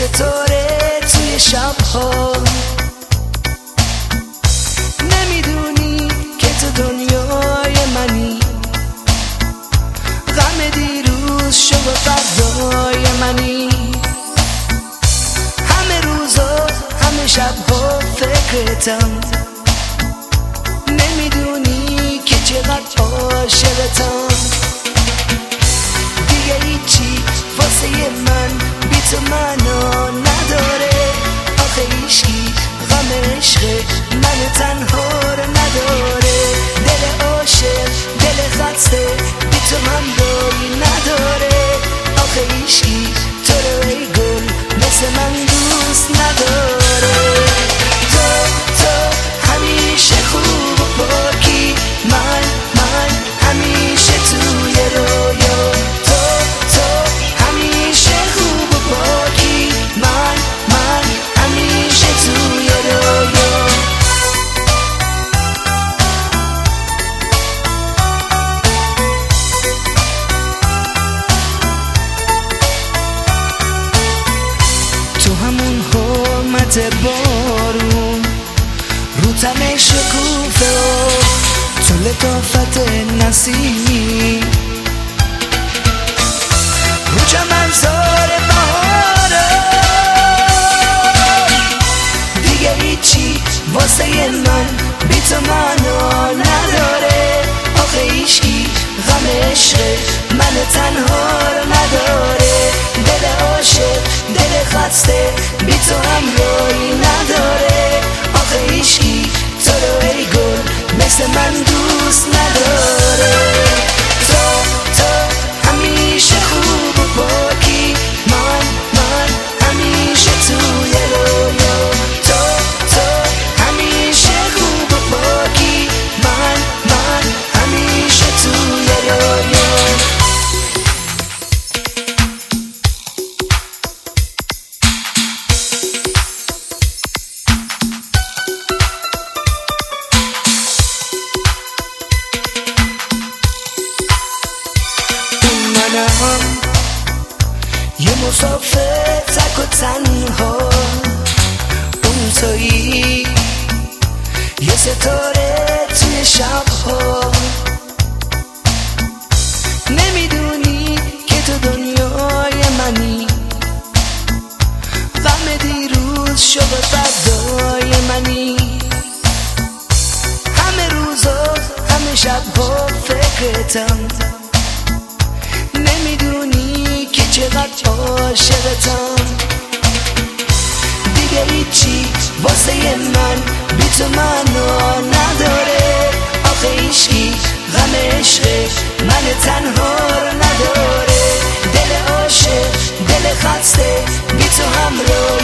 ستاره توی شبها. نمیدونی که تو دنیای منی، غم دیروز شو و فردای منی. همه روزا همه شبها فکرتم، نمیدونی که چقدر عاشقتم. دیگه هیچی واسه من بی تو معنا نداره. آخه هیچکی غم عشق من تنها رو نداره. دل عاشق دل خسته بی تو همراهی نداره. آخه هیچکی تو رو ای گل مثل من دوست نداره. تو همیشه خوب و پاکی، من همیشه توی رویا. تو همیشه خوب و پاکی، من همیشه توی رویا. تو همون حرمت بارون، رو تن شکوفه و تو لطافت نسیمی، رو چمنزار بهاره. دیگه هیچی واسه من بی تو معنا نداره. آخه هیچکی غم عشق من تنها رو نداره. دل عاشق دل خسته بی تو همراهی نداره. آخه هیچکی تو رو ای گل مثل من دوست نداره. تو همیشه خوب و پاکی، من همیشه توی رویا. تو همیشه خوب و پاکی، من همیشه توی رویا. منم یه مسافر تک و تنها، اون تویی یه ستاره توی شبها. نمیدونی که تو دنیای منی، غم دیروز شو و فردای منی. همه روزا همه شبها فکرتم، نمیدونی که چقدر عاشقتم. دیگه هیچی واسه من بی تو معنا نداره. آخه هیچکی غم عشق من تنها رو نداره. دل عاشق دل خسته بی تو همراهی